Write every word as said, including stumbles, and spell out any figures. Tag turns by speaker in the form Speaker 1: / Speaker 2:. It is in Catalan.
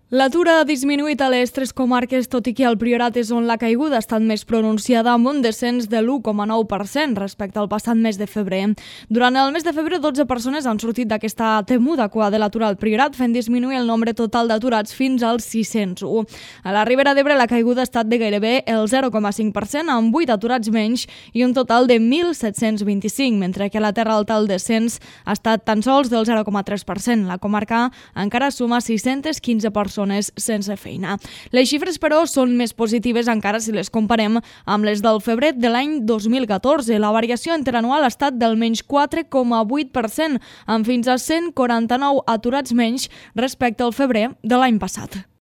Speaker 1: L'atur ha disminuït a les tres comarques, tot i que al Priorat és on la caiguda ha estat més pronunciada, amb un descens de l'u coma nou per cent respecte al passat mes de febrer. Durant el mes de febrer, dotze persones han sortit d'aquesta temuda cua de l'atur al Priorat, fent disminuir el nombre total d'aturats fins als sis-cents u. A la Ribera d'Ebre, la caiguda ha estat de gairebé el zero coma cinc per cent, amb vuit aturats menys i un total de mil set-cents vint-i-cinc, mentre que a la Terra Alta el descens ha estat tan sols del zero coma tres per cent. La comarca encara suma sis-centes quinze persones sense feina. Les xifres, però, són més positives encara si les comparem amb les del febrer de l'any dos mil catorze. La variació interanual ha estat del menys quatre coma vuit per cent, amb fins a cent quaranta-nou aturats menys respecte al febrer de l'any passat.